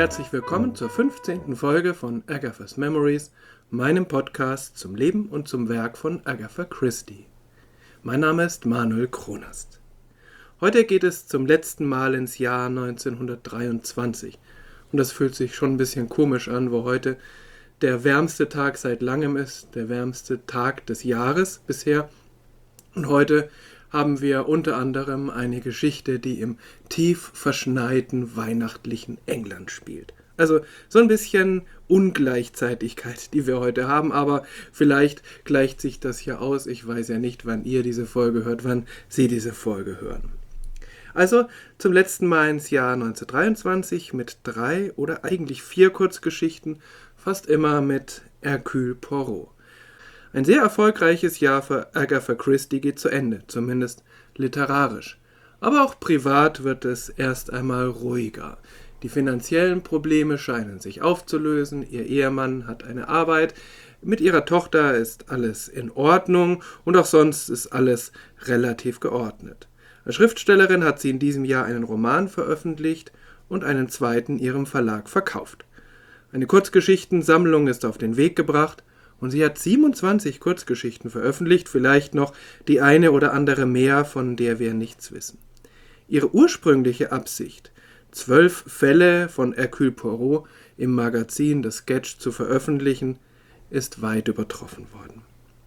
Herzlich willkommen zur 15. Folge von Agatha's Memories, meinem Podcast zum Leben und zum Werk von Agatha Christie. Mein Name ist Manuel Kronast. Heute geht es zum letzten Mal ins Jahr 1923 und das fühlt sich schon ein bisschen komisch an, wo heute der wärmste Tag seit langem ist, der wärmste Tag des Jahres bisher. Und heute haben wir unter anderem eine Geschichte, die im tief verschneiten weihnachtlichen England spielt. Also so ein bisschen Ungleichzeitigkeit, die wir heute haben, aber vielleicht gleicht sich das ja aus. Ich weiß ja nicht, wann ihr diese Folge hört, wann Sie diese Folge hören. Also zum letzten Mal ins Jahr 1923 mit 3 oder eigentlich 4 Kurzgeschichten, fast immer mit Hercule Poirot. Ein sehr erfolgreiches Jahr für Agatha Christie geht zu Ende, zumindest literarisch. Aber auch privat wird es erst einmal ruhiger. Die finanziellen Probleme scheinen sich aufzulösen, ihr Ehemann hat eine Arbeit, mit ihrer Tochter ist alles in Ordnung und auch sonst ist alles relativ geordnet. Als Schriftstellerin hat sie in diesem Jahr einen Roman veröffentlicht und einen zweiten ihrem Verlag verkauft. Eine Kurzgeschichtensammlung ist auf den Weg gebracht und sie hat 27 Kurzgeschichten veröffentlicht, vielleicht noch die eine oder andere mehr, von der wir nichts wissen. Ihre ursprüngliche Absicht, 12 Fälle von Hercule Poirot im Magazin The Sketch zu veröffentlichen, ist weit übertroffen worden.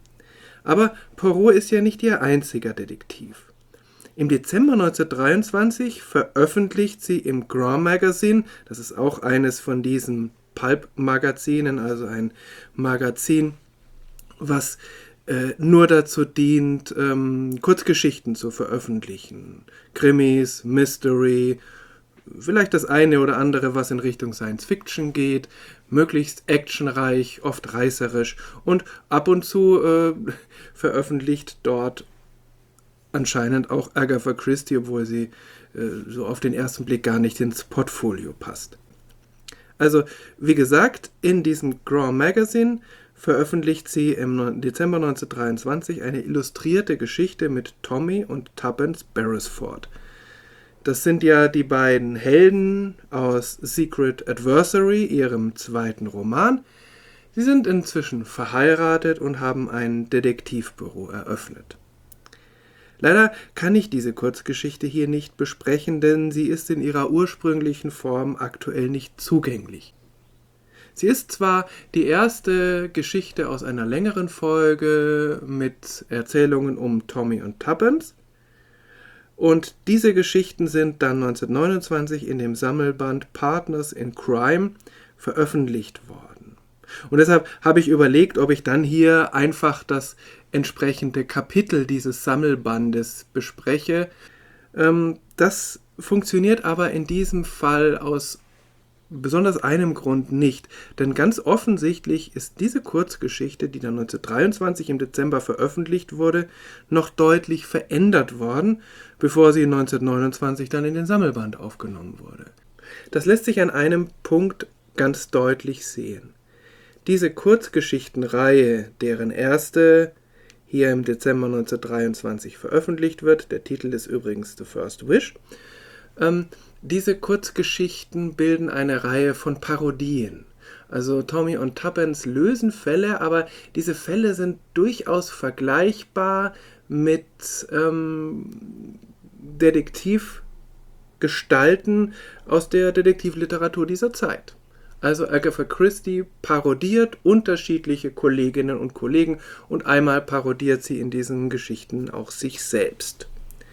Aber Poirot ist ja nicht ihr einziger Detektiv. Im Dezember 1923 veröffentlicht sie im Grand Magazine, das ist auch eines von diesen Pulp-Magazinen, also ein Magazin, was nur dazu dient, Kurzgeschichten zu veröffentlichen. Krimis, Mystery, vielleicht das eine oder andere, was in Richtung Science Fiction geht, möglichst actionreich, oft reißerisch und ab und zu veröffentlicht dort anscheinend auch Agatha Christie, obwohl sie so auf den ersten Blick gar nicht ins Portfolio passt. Also, wie gesagt, in diesem Grand Magazine veröffentlicht sie im Dezember 1923 eine illustrierte Geschichte mit Tommy und Tuppence Beresford. Das sind ja die beiden Helden aus Secret Adversary, ihrem zweiten Roman. Sie sind inzwischen verheiratet und haben ein Detektivbüro eröffnet. Leider kann ich diese Kurzgeschichte hier nicht besprechen, denn sie ist in ihrer ursprünglichen Form aktuell nicht zugänglich. Sie ist zwar die erste Geschichte aus einer längeren Folge mit Erzählungen um Tommy und Tuppence, und diese Geschichten sind dann 1929 in dem Sammelband Partners in Crime veröffentlicht worden. Und deshalb habe ich überlegt, ob ich dann hier einfach das entsprechende Kapitel dieses Sammelbandes bespreche. Das funktioniert aber in diesem Fall aus besonders einem Grund nicht, denn ganz offensichtlich ist diese Kurzgeschichte, die dann 1923 im Dezember veröffentlicht wurde, noch deutlich verändert worden, bevor sie 1929 dann in den Sammelband aufgenommen wurde. Das lässt sich an einem Punkt ganz deutlich sehen. Diese Kurzgeschichtenreihe, deren erste hier im Dezember 1923 veröffentlicht wird, der Titel ist übrigens The First Wish, diese Kurzgeschichten bilden eine Reihe von Parodien. Also Tommy und Tuppence lösen Fälle, aber diese Fälle sind durchaus vergleichbar mit Detektivgestalten aus der Detektivliteratur dieser Zeit. Also Agatha Christie parodiert unterschiedliche Kolleginnen und Kollegen und einmal parodiert sie in diesen Geschichten auch sich selbst.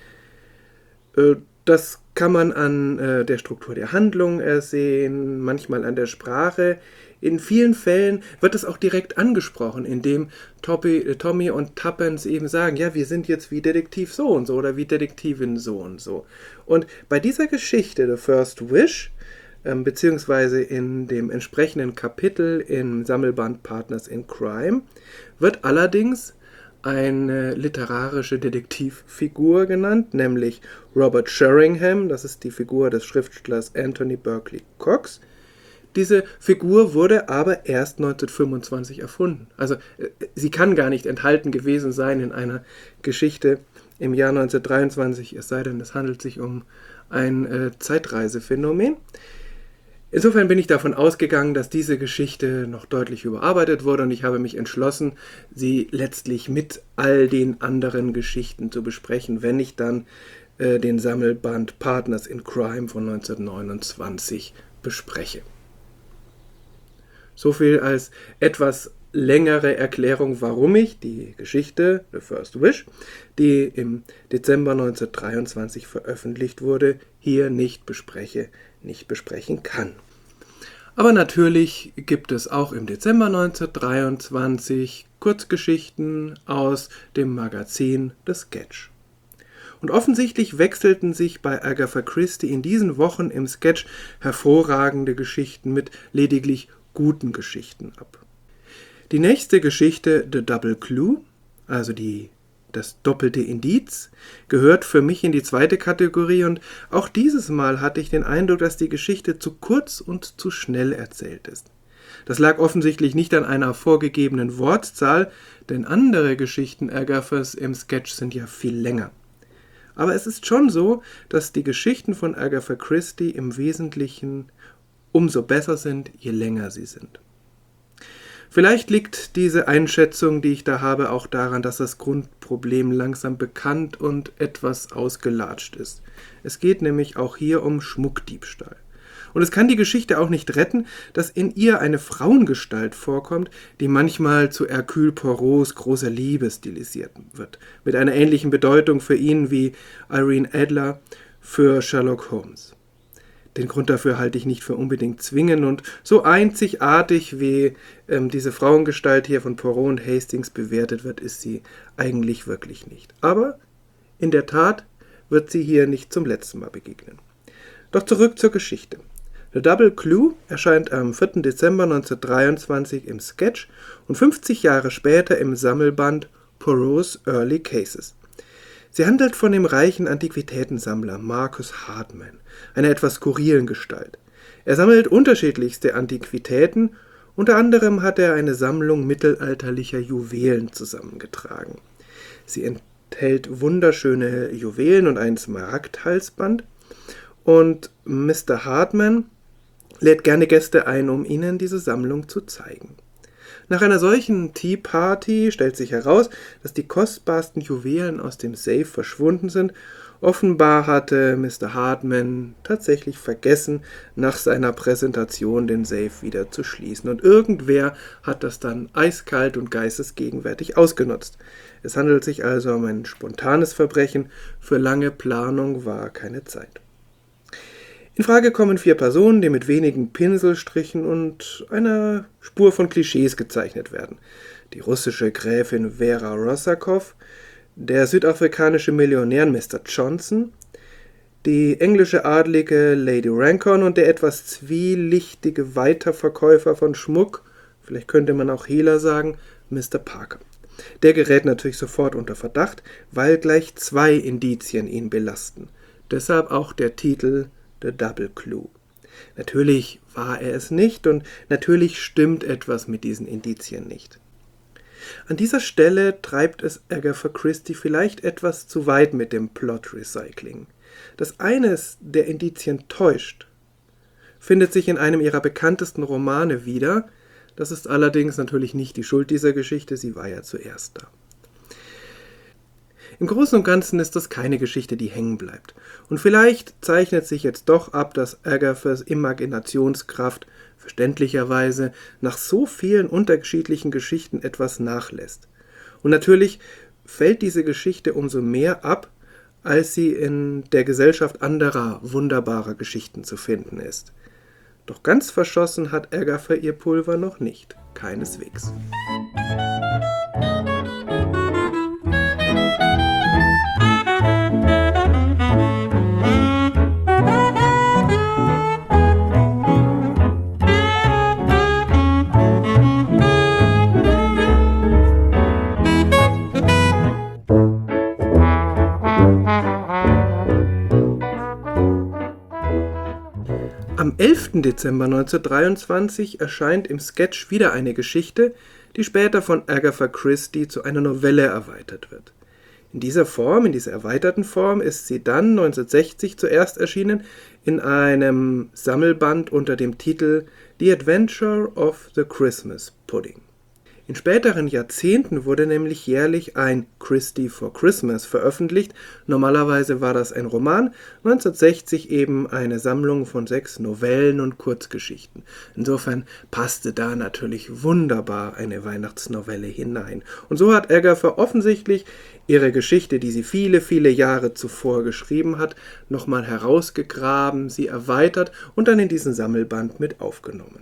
Das kann man an der Struktur der Handlung ersehen, manchmal an der Sprache. In vielen Fällen wird es auch direkt angesprochen, indem Tommy und Tuppence eben sagen, ja, wir sind jetzt wie Detektiv so und so oder wie Detektivin so und so. Und bei dieser Geschichte, The First Wish, beziehungsweise in dem entsprechenden Kapitel im Sammelband Partners in Crime, wird allerdings eine literarische Detektivfigur genannt, nämlich Robert Sheringham, das ist die Figur des Schriftstellers Anthony Berkeley Cox. Diese Figur wurde aber erst 1925 erfunden. Also sie kann gar nicht enthalten gewesen sein in einer Geschichte im Jahr 1923, es sei denn, es handelt sich um ein Zeitreisephänomen. Insofern bin ich davon ausgegangen, dass diese Geschichte noch deutlich überarbeitet wurde und ich habe mich entschlossen, sie letztlich mit all den anderen Geschichten zu besprechen, wenn ich dann den Sammelband Partners in Crime von 1929 bespreche. So viel als etwas längere Erklärung, warum ich die Geschichte The First Wish, die im Dezember 1923 veröffentlicht wurde, hier nicht besprechen kann. Aber natürlich gibt es auch im Dezember 1923 Kurzgeschichten aus dem Magazin The Sketch. Und offensichtlich wechselten sich bei Agatha Christie in diesen Wochen im Sketch hervorragende Geschichten mit lediglich guten Geschichten ab. Die nächste Geschichte, The Double Clue, also das doppelte Indiz, gehört für mich in die zweite Kategorie und auch dieses Mal hatte ich den Eindruck, dass die Geschichte zu kurz und zu schnell erzählt ist. Das lag offensichtlich nicht an einer vorgegebenen Wortzahl, denn andere Geschichten Agathas im Sketch sind ja viel länger. Aber es ist schon so, dass die Geschichten von Agatha Christie im Wesentlichen umso besser sind, je länger sie sind. Vielleicht liegt diese Einschätzung, die ich da habe, auch daran, dass das Grundproblem langsam bekannt und etwas ausgelatscht ist. Es geht nämlich auch hier um Schmuckdiebstahl. Und es kann die Geschichte auch nicht retten, dass in ihr eine Frauengestalt vorkommt, die manchmal zu Hercule Poirots großer Liebe stilisiert wird, mit einer ähnlichen Bedeutung für ihn wie Irene Adler für Sherlock Holmes. Den Grund dafür halte ich nicht für unbedingt zwingend und so einzigartig wie diese Frauengestalt hier von Poirot und Hastings bewertet wird, ist sie eigentlich wirklich nicht. Aber in der Tat wird sie hier nicht zum letzten Mal begegnen. Doch zurück zur Geschichte. The Double Clue erscheint am 4. Dezember 1923 im Sketch und 50 Jahre später im Sammelband Poirot's Early Cases. Sie handelt von dem reichen Antiquitätensammler Marcus Hartman, einer etwas skurrilen Gestalt. Er sammelt unterschiedlichste Antiquitäten, unter anderem hat er eine Sammlung mittelalterlicher Juwelen zusammengetragen. Sie enthält wunderschöne Juwelen und ein Smaragdhalsband und Mr. Hartman lädt gerne Gäste ein, um ihnen diese Sammlung zu zeigen. Nach einer solchen Tea Party stellt sich heraus, dass die kostbarsten Juwelen aus dem Safe verschwunden sind. Offenbar hatte Mr. Hartman tatsächlich vergessen, nach seiner Präsentation den Safe wieder zu schließen. Und irgendwer hat das dann eiskalt und geistesgegenwärtig ausgenutzt. Es handelt sich also um ein spontanes Verbrechen. Für lange Planung war keine Zeit. In Frage kommen 4 Personen, die mit wenigen Pinselstrichen und einer Spur von Klischees gezeichnet werden. Die russische Gräfin Vera Rossakow, der südafrikanische Millionär Mr. Johnson, die englische Adlige Lady Rancon und der etwas zwielichtige Weiterverkäufer von Schmuck, vielleicht könnte man auch Hehler sagen, Mr. Parker. Der gerät natürlich sofort unter Verdacht, weil gleich 2 Indizien ihn belasten. Deshalb auch der Titel The Double Clue. Natürlich war er es nicht und natürlich stimmt etwas mit diesen Indizien nicht. An dieser Stelle treibt es Agatha Christie vielleicht etwas zu weit mit dem Plot-Recycling. Dass eines der Indizien täuscht, findet sich in einem ihrer bekanntesten Romane wieder. Das ist allerdings natürlich nicht die Schuld dieser Geschichte, sie war ja zuerst da. Im Großen und Ganzen ist das keine Geschichte, die hängen bleibt. Und vielleicht zeichnet sich jetzt doch ab, dass Agathas Imaginationskraft verständlicherweise nach so vielen unterschiedlichen Geschichten etwas nachlässt. Und natürlich fällt diese Geschichte umso mehr ab, als sie in der Gesellschaft anderer wunderbarer Geschichten zu finden ist. Doch ganz verschossen hat Agatha ihr Pulver noch nicht, keineswegs. Am 11. Dezember 1923 erscheint im Sketch wieder eine Geschichte, die später von Agatha Christie zu einer Novelle erweitert wird. In dieser Form, in dieser erweiterten Form, ist sie dann 1960 zuerst erschienen in einem Sammelband unter dem Titel The Adventure of the Christmas Pudding. In späteren Jahrzehnten wurde nämlich jährlich ein Christie for Christmas veröffentlicht. Normalerweise war das ein Roman, 1960 eben eine Sammlung von 6 Novellen und Kurzgeschichten. Insofern passte da natürlich wunderbar eine Weihnachtsnovelle hinein. Und so hat Agatha offensichtlich ihre Geschichte, die sie viele, viele Jahre zuvor geschrieben hat, nochmal herausgegraben, sie erweitert und dann in diesen Sammelband mit aufgenommen.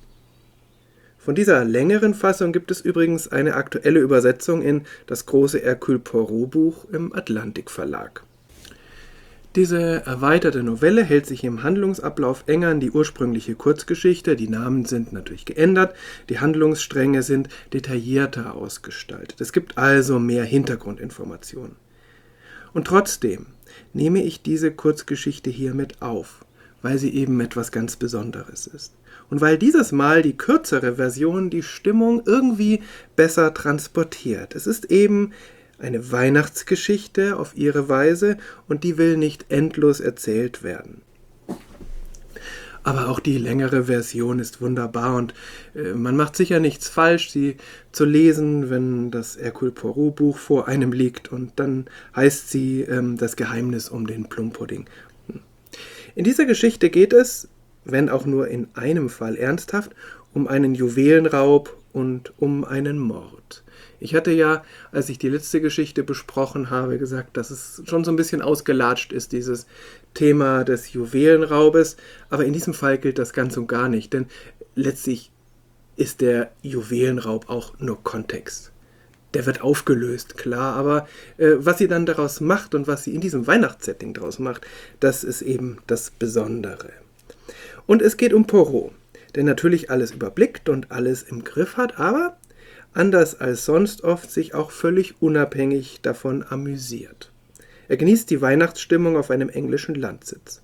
Von dieser längeren Fassung gibt es übrigens eine aktuelle Übersetzung in das große Hercule Poirot Buch im Atlantik Verlag. Diese erweiterte Novelle hält sich im Handlungsablauf enger an die ursprüngliche Kurzgeschichte, die Namen sind natürlich geändert, die Handlungsstränge sind detaillierter ausgestaltet. Es gibt also mehr Hintergrundinformationen. Und trotzdem nehme ich diese Kurzgeschichte hier mit auf, weil sie eben etwas ganz Besonderes ist. Und weil dieses Mal die kürzere Version die Stimmung irgendwie besser transportiert. Es ist eben eine Weihnachtsgeschichte auf ihre Weise und die will nicht endlos erzählt werden. Aber auch die längere Version ist wunderbar und man macht sicher nichts falsch, sie zu lesen, wenn das Hercule Poirot Buch vor einem liegt und dann heißt sie Das Geheimnis um den Plumpudding. In dieser Geschichte geht es, wenn auch nur in einem Fall ernsthaft, um einen Juwelenraub und um einen Mord. Ich hatte ja, als ich die letzte Geschichte besprochen habe, gesagt, dass es schon so ein bisschen ausgelatscht ist, dieses Thema des Juwelenraubes, aber in diesem Fall gilt das ganz und gar nicht, denn letztlich ist der Juwelenraub auch nur Kontext. Der wird aufgelöst, klar, aber was sie dann daraus macht und was sie in diesem Weihnachtssetting daraus macht, das ist eben das Besondere. Und es geht um Poirot, der natürlich alles überblickt und alles im Griff hat, aber anders als sonst oft sich auch völlig unabhängig davon amüsiert. Er genießt die Weihnachtsstimmung auf einem englischen Landsitz.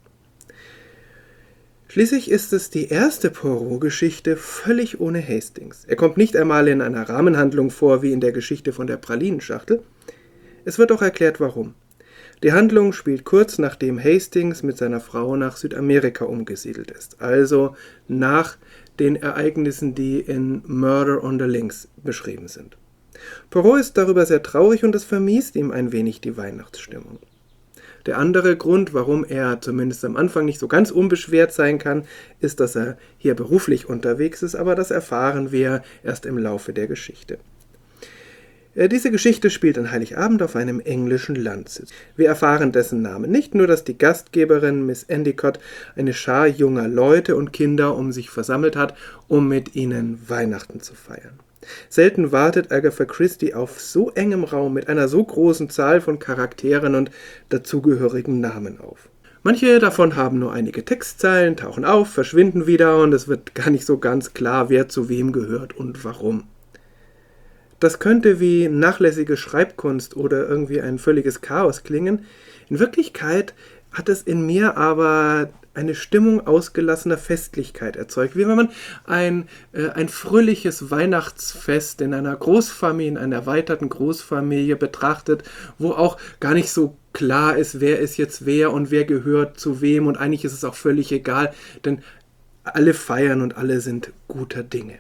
Schließlich ist es die erste Poirot-Geschichte völlig ohne Hastings. Er kommt nicht einmal in einer Rahmenhandlung vor, wie in der Geschichte von der Pralinenschachtel. Es wird auch erklärt, warum. Die Handlung spielt kurz nachdem Hastings mit seiner Frau nach Südamerika umgesiedelt ist, also nach den Ereignissen, die in Murder on the Links beschrieben sind. Poirot ist darüber sehr traurig und es vermiest ihm ein wenig die Weihnachtsstimmung. Der andere Grund, warum er zumindest am Anfang nicht so ganz unbeschwert sein kann, ist, dass er hier beruflich unterwegs ist, aber das erfahren wir erst im Laufe der Geschichte. Diese Geschichte spielt an Heiligabend auf einem englischen Landsitz. Wir erfahren dessen Namen nicht, nur dass die Gastgeberin Miss Endicott eine Schar junger Leute und Kinder um sich versammelt hat, um mit ihnen Weihnachten zu feiern. Selten wartet Agatha Christie auf so engem Raum mit einer so großen Zahl von Charakteren und dazugehörigen Namen auf. Manche davon haben nur einige Textzeilen, tauchen auf, verschwinden wieder und es wird gar nicht so ganz klar, wer zu wem gehört und warum. Das könnte wie nachlässige Schreibkunst oder irgendwie ein völliges Chaos klingen. In Wirklichkeit hat es in mir aber eine Stimmung ausgelassener Festlichkeit erzeugt, wie wenn man ein fröhliches Weihnachtsfest in einer Großfamilie, in einer erweiterten Großfamilie betrachtet, wo auch gar nicht so klar ist, wer ist jetzt wer und wer gehört zu wem und eigentlich ist es auch völlig egal, denn alle feiern und alle sind guter Dinge.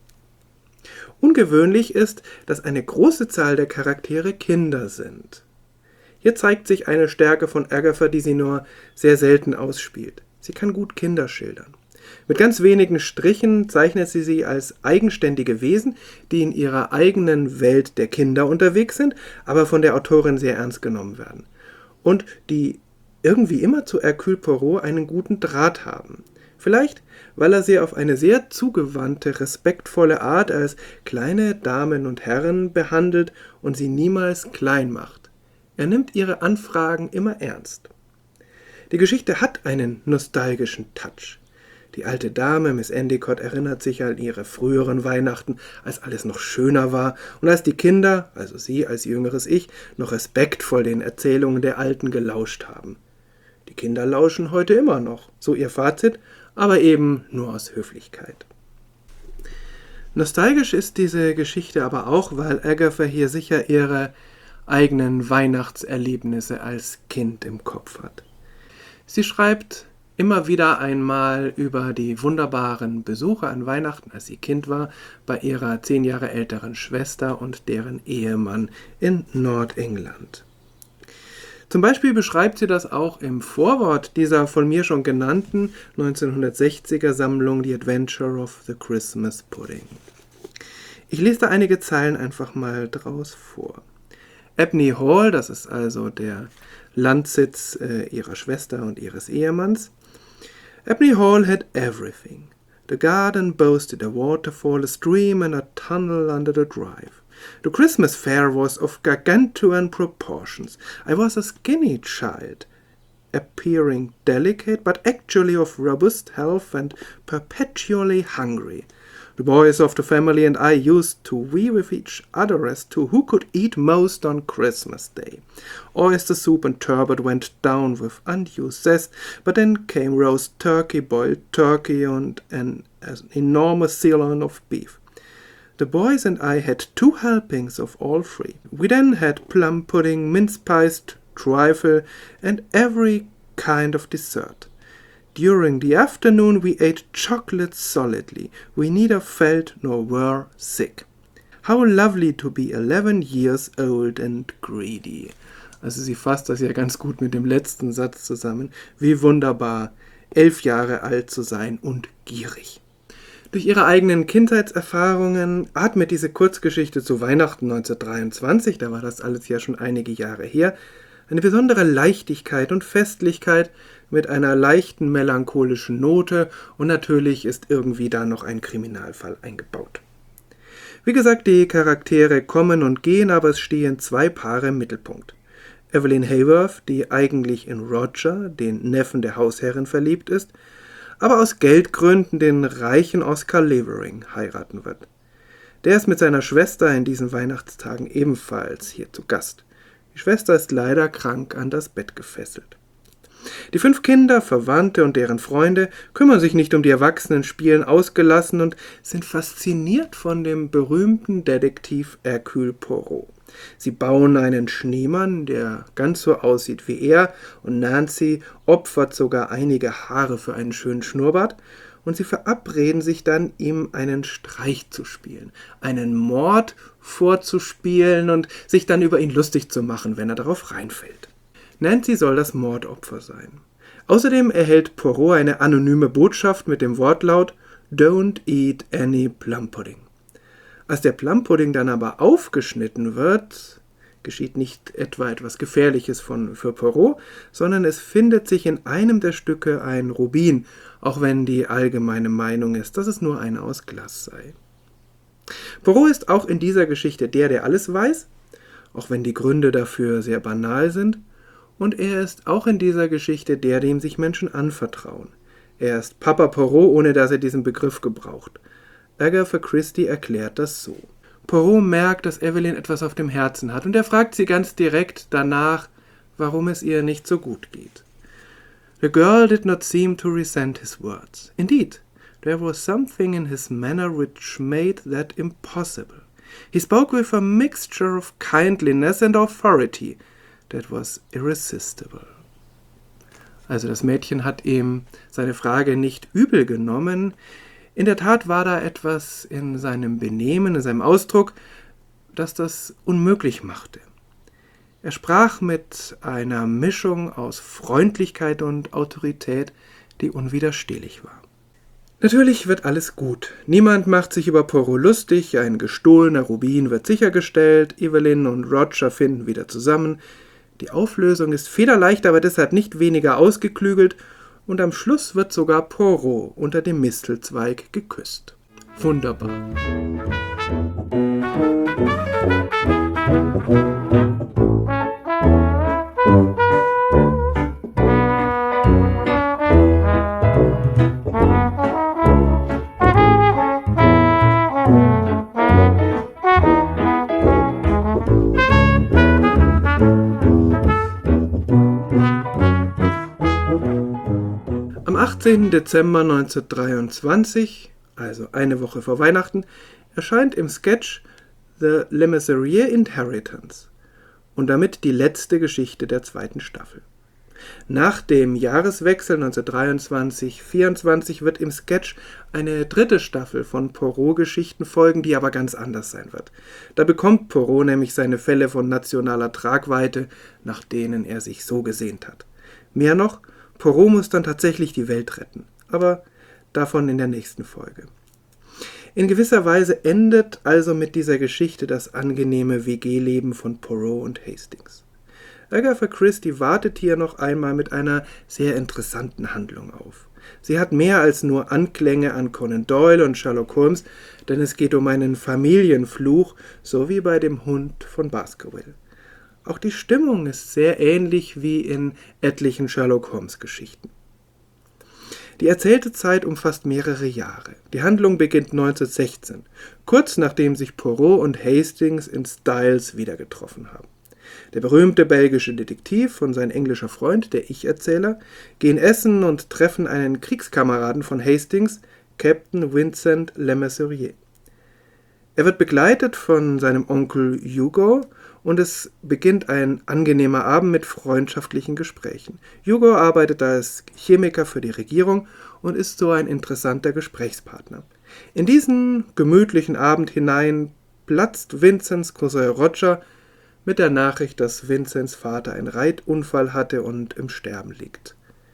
Ungewöhnlich ist, dass eine große Zahl der Charaktere Kinder sind. Hier zeigt sich eine Stärke von Agatha, die sie nur sehr selten ausspielt. Sie kann gut Kinder schildern. Mit ganz wenigen Strichen zeichnet sie als eigenständige Wesen, die in ihrer eigenen Welt der Kinder unterwegs sind, aber von der Autorin sehr ernst genommen werden. Und die irgendwie immer zu Hercule Poirot einen guten Draht haben. Vielleicht, weil er sie auf eine sehr zugewandte, respektvolle Art als kleine Damen und Herren behandelt und sie niemals klein macht. Er nimmt ihre Anfragen immer ernst. Die Geschichte hat einen nostalgischen Touch. Die alte Dame, Miss Endicott, erinnert sich an ihre früheren Weihnachten, als alles noch schöner war und als die Kinder, also sie als jüngeres Ich, noch respektvoll den Erzählungen der Alten gelauscht haben. Die Kinder lauschen heute immer noch, so ihr Fazit, aber eben nur aus Höflichkeit. Nostalgisch ist diese Geschichte aber auch, weil Agatha hier sicher ihre eigenen Weihnachtserlebnisse als Kind im Kopf hat. Sie schreibt immer wieder einmal über die wunderbaren Besuche an Weihnachten, als sie Kind war, bei ihrer 10 Jahre älteren Schwester und deren Ehemann in Nordengland. Zum Beispiel beschreibt sie das auch im Vorwort dieser von mir schon genannten 1960er Sammlung The Adventure of the Christmas Pudding. Ich lese da einige Zeilen einfach mal draus vor. Abney Hall, das ist also der Landsitz ihrer Schwester und ihres Ehemanns. Abney Hall had everything. The garden boasted a waterfall, a stream and a tunnel under the drive. The Christmas fair was of gargantuan proportions. I was a skinny child, appearing delicate, but actually of robust health and perpetually hungry. The boys of the family and I used to vie with each other as to who could eat most on Christmas Day. Oyster soup and turbot went down with undue zest, but then came roast turkey, boiled turkey, and an enormous sirloin of beef. The boys and I had 2 helpings of all 3. We then had plum pudding, mince pies, trifle, and every kind of dessert. During the afternoon we ate chocolate solidly. We neither felt nor were sick. How lovely to be 11 years old and greedy. Also sie fasst das ja ganz gut mit dem letzten Satz zusammen. Wie wunderbar, 11 Jahre alt zu sein und gierig. Durch ihre eigenen Kindheitserfahrungen atmet diese Kurzgeschichte zu Weihnachten 1923, da war das alles ja schon einige Jahre her, eine besondere Leichtigkeit und Festlichkeit mit einer leichten melancholischen Note und natürlich ist irgendwie da noch ein Kriminalfall eingebaut. Wie gesagt, die Charaktere kommen und gehen, aber es stehen 2 Paare im Mittelpunkt. Evelyn Haworth, die eigentlich in Roger, den Neffen der Hausherrin, verliebt ist, aber aus Geldgründen den reichen Oscar Levering heiraten wird. Der ist mit seiner Schwester in diesen Weihnachtstagen ebenfalls hier zu Gast. Die Schwester ist leider krank an das Bett gefesselt. Die 5 Kinder, Verwandte und deren Freunde kümmern sich nicht um die Erwachsenen, spielen ausgelassen und sind fasziniert von dem berühmten Detektiv Hercule Poirot. Sie bauen einen Schneemann, der ganz so aussieht wie er, und Nancy opfert sogar einige Haare für einen schönen Schnurrbart, und sie verabreden sich dann, ihm einen Streich zu spielen, einen Mord vorzuspielen und sich dann über ihn lustig zu machen, wenn er darauf reinfällt. Nancy soll das Mordopfer sein. Außerdem erhält Poirot eine anonyme Botschaft mit dem Wortlaut "Don't eat any plum pudding". Als der Plumpudding dann aber aufgeschnitten wird, geschieht nicht etwa etwas Gefährliches für Poirot, sondern es findet sich in einem der Stücke ein Rubin, auch wenn die allgemeine Meinung ist, dass es nur einer aus Glas sei. Poirot ist auch in dieser Geschichte der alles weiß, auch wenn die Gründe dafür sehr banal sind, und er ist auch in dieser Geschichte dem sich Menschen anvertrauen. Er ist Papa Poirot, ohne dass er diesen Begriff gebraucht. Agatha Christie erklärt das so. Poirot merkt, dass Evelyn etwas auf dem Herzen hat und er fragt sie ganz direkt danach, warum es ihr nicht so gut geht. The girl did not seem to resent his words. Indeed, there was something in his manner which made that impossible. He spoke with a mixture of kindliness and authority that was irresistible. Also das Mädchen hat ihm seine Frage nicht übel genommen. In der Tat war da etwas in seinem Benehmen, in seinem Ausdruck, das das unmöglich machte. Er sprach mit einer Mischung aus Freundlichkeit und Autorität, die unwiderstehlich war. Natürlich wird alles gut. Niemand macht sich über Poirot lustig, ein gestohlener Rubin wird sichergestellt, Evelyn und Roger finden wieder zusammen. Die Auflösung ist federleicht, aber deshalb nicht weniger ausgeklügelt, und am Schluss wird sogar Poirot unter dem Mistelzweig geküsst. Wunderbar. Am 18. Dezember 1923, also eine Woche vor Weihnachten, erscheint im Sketch The Le Mesurier Inheritance. und damit die letzte Geschichte der 2. Staffel. Nach dem Jahreswechsel 1923/24 wird im Sketch eine 3. Staffel von Poirot-Geschichten folgen, die aber ganz anders sein wird. Da bekommt Poirot nämlich seine Fälle von nationaler Tragweite, nach denen er sich so gesehnt hat. Mehr noch, Poirot muss dann tatsächlich die Welt retten, aber davon in der nächsten Folge. In gewisser Weise endet also mit dieser Geschichte das angenehme WG-Leben von Poirot und Hastings. Agatha Christie wartet hier noch einmal mit einer sehr interessanten Handlung auf. Sie hat mehr als nur Anklänge an Conan Doyle und Sherlock Holmes, denn es geht um einen Familienfluch, so wie bei dem Hund von Baskerville. Auch die Stimmung ist sehr ähnlich wie in etlichen Sherlock Holmes Geschichten. Die erzählte Zeit umfasst mehrere Jahre. Die Handlung beginnt 1916, kurz nachdem sich Poirot und Hastings in Styles wieder getroffen haben. Der berühmte belgische Detektiv und sein englischer Freund, der Ich-Erzähler, gehen essen und treffen einen Kriegskameraden von Hastings, Captain Vincent Lemercier. Er wird begleitet von seinem Onkel Hugo und es beginnt ein angenehmer Abend mit freundschaftlichen Gesprächen. Hugo arbeitet als Chemiker für die Regierung und ist so ein interessanter Gesprächspartner. In diesen gemütlichen Abend hinein platzt Vincents Cousin Roger mit der Nachricht, dass Vincents Vater einen Reitunfall hatte und im Sterben liegt.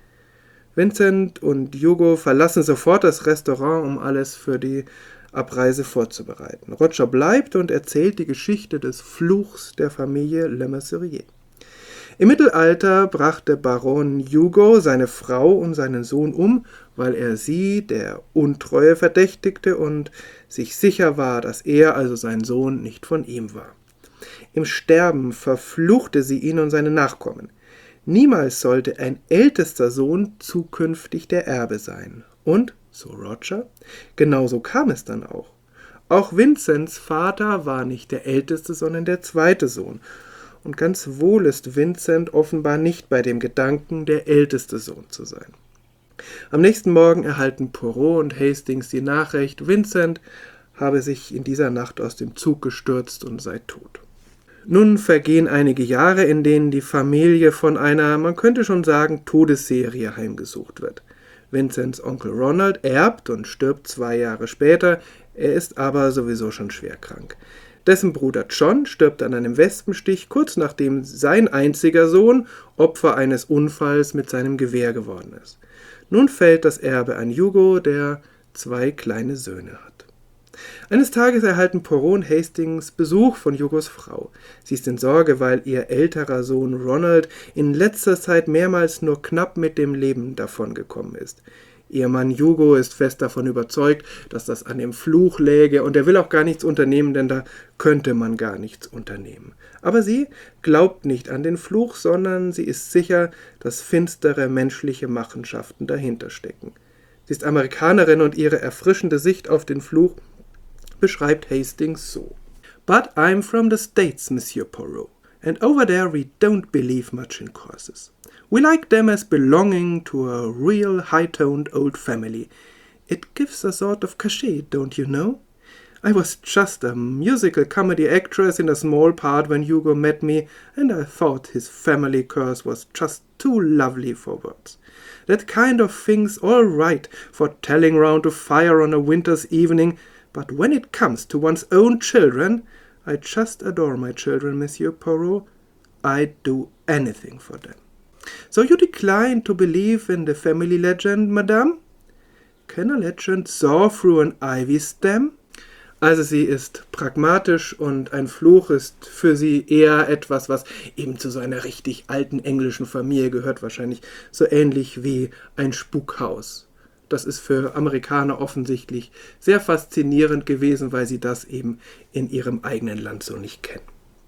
Vincent und Hugo verlassen sofort das Restaurant, um alles für die Abreise vorzubereiten. Roger bleibt und erzählt die Geschichte des Fluchs der Familie Lemercier. Im Mittelalter brachte Baron Hugo seine Frau und seinen Sohn um, weil er sie der Untreue verdächtigte und sich sicher war, dass er, also sein Sohn, nicht von ihm war. Im Sterben verfluchte sie ihn und seine Nachkommen. Niemals sollte ein ältester Sohn zukünftig der Erbe sein. Und, so Roger, genauso kam es dann auch. Auch Vincents Vater war nicht der älteste, sondern der 2. Sohn. Und ganz wohl ist Vincent offenbar nicht bei dem Gedanken, der älteste Sohn zu sein. Am nächsten Morgen erhalten Poirot und Hastings die Nachricht, Vincent habe sich in dieser Nacht aus dem Zug gestürzt und sei tot. Nun vergehen einige Jahre, in denen die Familie von einer, man könnte schon sagen, Todesserie heimgesucht wird. Vincents Onkel Ronald erbt und stirbt 2 Jahre später, er ist aber sowieso schon schwer krank. Dessen Bruder John stirbt an einem Wespenstich, kurz nachdem sein einziger Sohn Opfer eines Unfalls mit seinem Gewehr geworden ist. Nun fällt das Erbe an Hugo, der 2 kleine Söhne hat. Eines Tages erhalten Poirot und Hastings Besuch von Hugos Frau. Sie ist in Sorge, weil ihr älterer Sohn Ronald in letzter Zeit mehrmals nur knapp mit dem Leben davongekommen ist. Ihr Mann Hugo ist fest davon überzeugt, dass das an dem Fluch läge und er will auch gar nichts unternehmen, denn da könnte man gar nichts unternehmen. Aber sie glaubt nicht an den Fluch, sondern sie ist sicher, dass finstere menschliche Machenschaften dahinter stecken. Sie ist Amerikanerin und ihre erfrischende Sicht auf den Fluch beschreibt Hastings so. But I'm from the States, Monsieur Poirot, and over there we don't believe much in curses. We like them as belonging to a real high-toned old family. It gives a sort of cachet, don't you know? I was just a musical comedy actress in a small part when Hugo met me, and I thought his family curse was just too lovely for words. That kind of thing's all right for telling round a fire on a winter's evening, but when it comes to one's own children, I just adore my children, Monsieur Poirot. I'd do anything for them. So you decline to believe in the family legend, Madame? Can a legend soar through an ivy stem? Also sie ist pragmatisch und ein Fluch ist für sie eher etwas, was eben zu so einer richtig alten englischen Familie gehört, wahrscheinlich so ähnlich wie ein Spukhaus. Das ist für Amerikaner offensichtlich sehr faszinierend gewesen, weil sie das eben in ihrem eigenen Land so nicht kennen.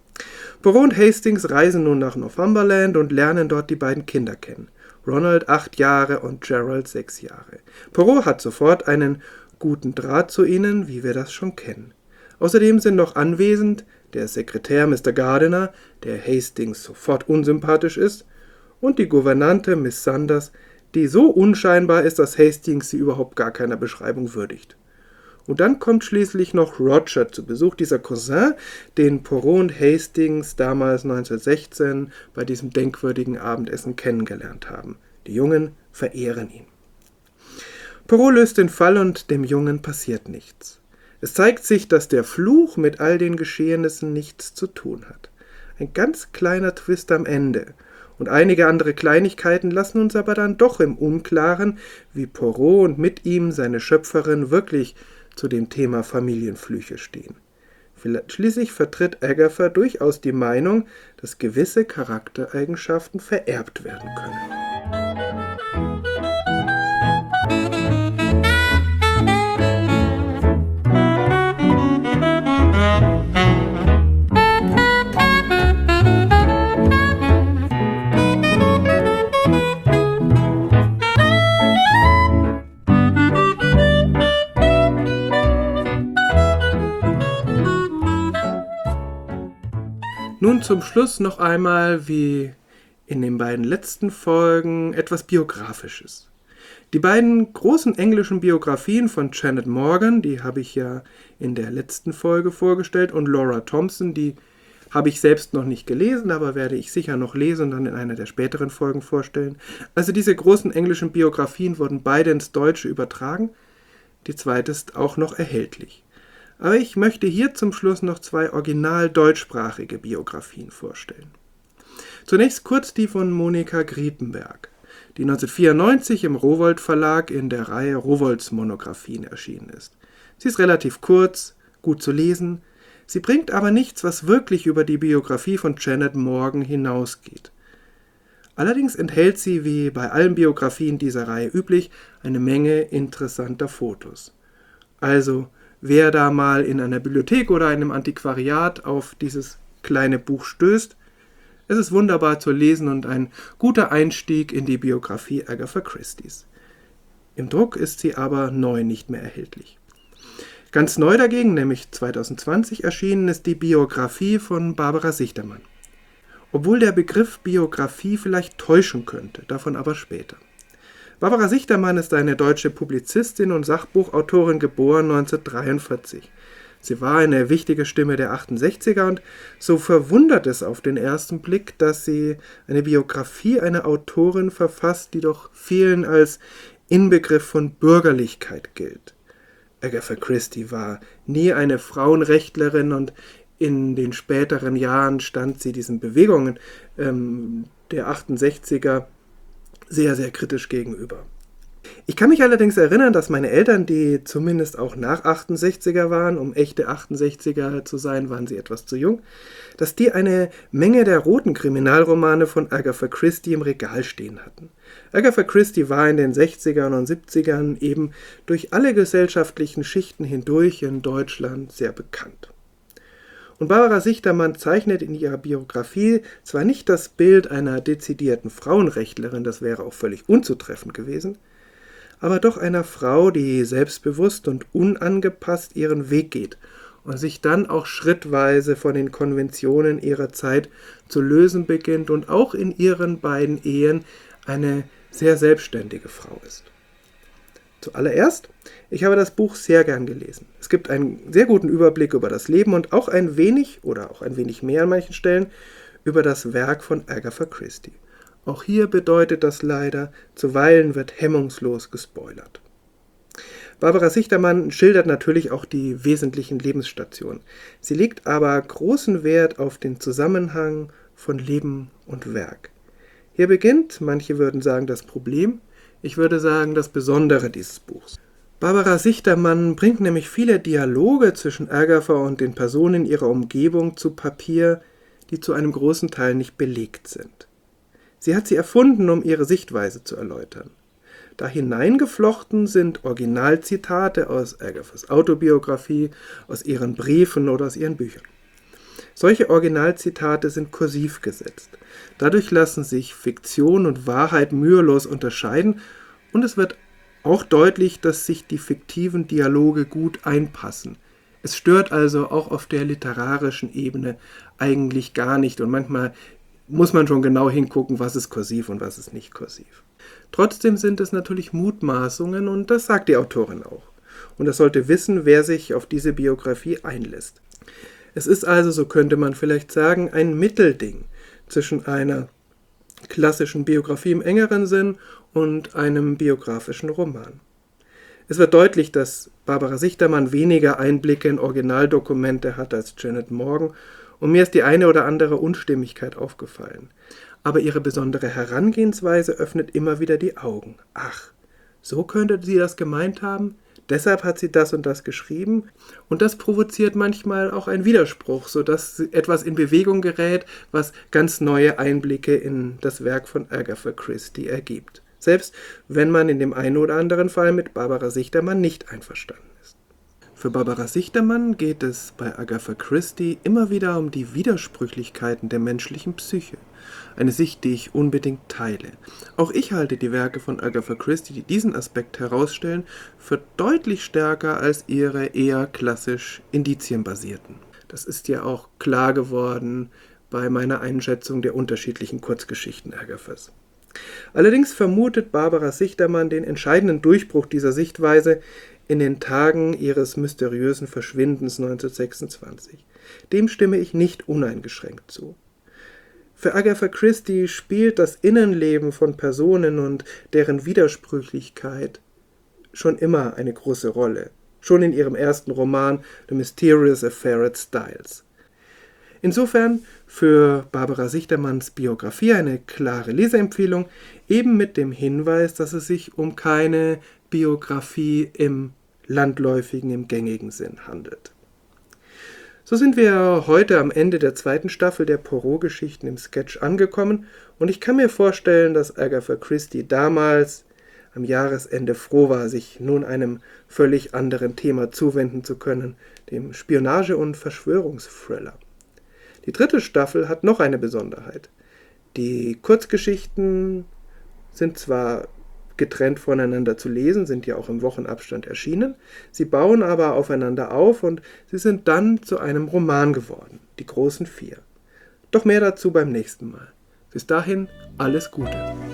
Poirot und Hastings reisen nun nach Northumberland und lernen dort die beiden Kinder kennen. Ronald 8 Jahre und Gerald 6 Jahre. Poirot hat sofort einen guten Draht zu ihnen, wie wir das schon kennen. Außerdem sind noch anwesend der Sekretär Mr. Gardiner, der Hastings sofort unsympathisch ist, und die Gouvernante Miss Sanders, die so unscheinbar ist, dass Hastings sie überhaupt gar keiner Beschreibung würdigt. Und dann kommt schließlich noch Roger zu Besuch, dieser Cousin, den Poirot und Hastings damals 1916 bei diesem denkwürdigen Abendessen kennengelernt haben. Die Jungen verehren ihn. Poirot löst den Fall und dem Jungen passiert nichts. Es zeigt sich, dass der Fluch mit all den Geschehnissen nichts zu tun hat. Ein ganz kleiner Twist am Ende. Und einige andere Kleinigkeiten lassen uns aber dann doch im Unklaren, wie Poirot und mit ihm seine Schöpferin wirklich zu dem Thema Familienflüche stehen. Schließlich vertritt Agatha durchaus die Meinung, dass gewisse Charaktereigenschaften vererbt werden können. Nun zum Schluss noch einmal, wie in den beiden letzten Folgen, etwas Biografisches. Die beiden großen englischen Biografien von Janet Morgan, die habe ich ja in der letzten Folge vorgestellt, und Laura Thompson, die habe ich selbst noch nicht gelesen, aber werde ich sicher noch lesen und dann in einer der späteren Folgen vorstellen. Also diese großen englischen Biografien wurden beide ins Deutsche übertragen, die zweite ist auch noch erhältlich. Aber ich möchte hier zum Schluss noch 2 original deutschsprachige Biografien vorstellen. Zunächst kurz die von Monika Griepenberg, die 1994 im Rowohlt Verlag in der Reihe Rowolds Monographien erschienen ist. Sie ist relativ kurz, gut zu lesen, sie bringt aber nichts, was wirklich über die Biografie von Janet Morgan hinausgeht. Allerdings enthält sie, wie bei allen Biografien dieser Reihe üblich, eine Menge interessanter Fotos. Also, wer da mal in einer Bibliothek oder einem Antiquariat auf dieses kleine Buch stößt, es ist wunderbar zu lesen und ein guter Einstieg in die Biografie Agatha Christies. Im Druck ist sie aber neu nicht mehr erhältlich. Ganz neu dagegen, nämlich 2020 erschienen, ist die Biografie von Barbara Sichtermann. Obwohl der Begriff Biografie vielleicht täuschen könnte, davon aber später. Barbara Sichtermann ist eine deutsche Publizistin und Sachbuchautorin, geboren 1943. Sie war eine wichtige Stimme der 68er und so verwundert es auf den ersten Blick, dass sie eine Biografie einer Autorin verfasst, die doch vielen als Inbegriff von Bürgerlichkeit gilt. Agatha Christie war nie eine Frauenrechtlerin und in den späteren Jahren stand sie diesen Bewegungen der 68er sehr, sehr kritisch gegenüber. Ich kann mich allerdings erinnern, dass meine Eltern, die zumindest auch nach 68er waren, um echte 68er zu sein, waren sie etwas zu jung, dass die eine Menge der roten Kriminalromane von Agatha Christie im Regal stehen hatten. Agatha Christie war in den 60ern und 70ern eben durch alle gesellschaftlichen Schichten hindurch in Deutschland sehr bekannt. Und Barbara Sichtermann zeichnet in ihrer Biografie zwar nicht das Bild einer dezidierten Frauenrechtlerin, das wäre auch völlig unzutreffend gewesen, aber doch einer Frau, die selbstbewusst und unangepasst ihren Weg geht und sich dann auch schrittweise von den Konventionen ihrer Zeit zu lösen beginnt und auch in ihren beiden Ehen eine sehr selbstständige Frau ist. Zuallererst, ich habe das Buch sehr gern gelesen. Es gibt einen sehr guten Überblick über das Leben und auch ein wenig, oder auch ein wenig mehr an manchen Stellen, über das Werk von Agatha Christie. Auch hier bedeutet das leider, zuweilen wird hemmungslos gespoilert. Barbara Sichtermann schildert natürlich auch die wesentlichen Lebensstationen. Sie legt aber großen Wert auf den Zusammenhang von Leben und Werk. Hier beginnt, manche würden sagen, das Problem, ich würde sagen, das Besondere dieses Buchs. Barbara Sichtermann bringt nämlich viele Dialoge zwischen Agatha und den Personen ihrer Umgebung zu Papier, die zu einem großen Teil nicht belegt sind. Sie hat sie erfunden, um ihre Sichtweise zu erläutern. Da hineingeflochten sind Originalzitate aus Agathas Autobiografie, aus ihren Briefen oder aus ihren Büchern. Solche Originalzitate sind kursiv gesetzt. Dadurch lassen sich Fiktion und Wahrheit mühelos unterscheiden und es wird auch deutlich, dass sich die fiktiven Dialoge gut einpassen. Es stört also auch auf der literarischen Ebene eigentlich gar nicht und manchmal muss man schon genau hingucken, was ist kursiv und was ist nicht kursiv. Trotzdem sind es natürlich Mutmaßungen und das sagt die Autorin auch. und er sollte wissen, wer sich auf diese Biografie einlässt. Es ist also, so könnte man vielleicht sagen, ein Mittelding zwischen einer klassischen Biografie im engeren Sinn und einem biografischen Roman. Es wird deutlich, dass Barbara Sichtermann weniger Einblicke in Originaldokumente hat als Janet Morgan und mir ist die eine oder andere Unstimmigkeit aufgefallen. Aber ihre besondere Herangehensweise öffnet immer wieder die Augen. Ach, so könnte sie das gemeint haben? Deshalb hat sie das und das geschrieben und das provoziert manchmal auch einen Widerspruch, sodass etwas in Bewegung gerät, was ganz neue Einblicke in das Werk von Agatha Christie ergibt. Selbst wenn man in dem einen oder anderen Fall mit Barbara Sichtermann nicht einverstanden ist. Für Barbara Sichtermann geht es bei Agatha Christie immer wieder um die Widersprüchlichkeiten der menschlichen Psyche. Eine Sicht, die ich unbedingt teile. Auch ich halte die Werke von Agatha Christie, die diesen Aspekt herausstellen, für deutlich stärker als ihre eher klassisch indizienbasierten. Das ist ja auch klar geworden bei meiner Einschätzung der unterschiedlichen Kurzgeschichten Agathas. Allerdings vermutet Barbara Sichtermann den entscheidenden Durchbruch dieser Sichtweise in den Tagen ihres mysteriösen Verschwindens 1926. Dem stimme ich nicht uneingeschränkt zu. Für Agatha Christie spielt das Innenleben von Personen und deren Widersprüchlichkeit schon immer eine große Rolle, schon in ihrem ersten Roman The Mysterious Affair at Styles. Insofern für Barbara Sichtermanns Biografie eine klare Leseempfehlung, eben mit dem Hinweis, dass es sich um keine Biografie im landläufigen, im gängigen Sinn handelt. So sind wir heute am Ende der zweiten Staffel der Poirot-Geschichten im Sketch angekommen und ich kann mir vorstellen, dass Agatha Christie damals am Jahresende froh war, sich nun einem völlig anderen Thema zuwenden zu können, dem Spionage- und Verschwörungsthriller. Die dritte Staffel hat noch eine Besonderheit. Die Kurzgeschichten sind zwar getrennt voneinander zu lesen, sind ja auch im Wochenabstand erschienen, sie bauen aber aufeinander auf und sie sind dann zu einem Roman geworden, die großen 4. Doch mehr dazu beim nächsten Mal. Bis dahin, alles Gute.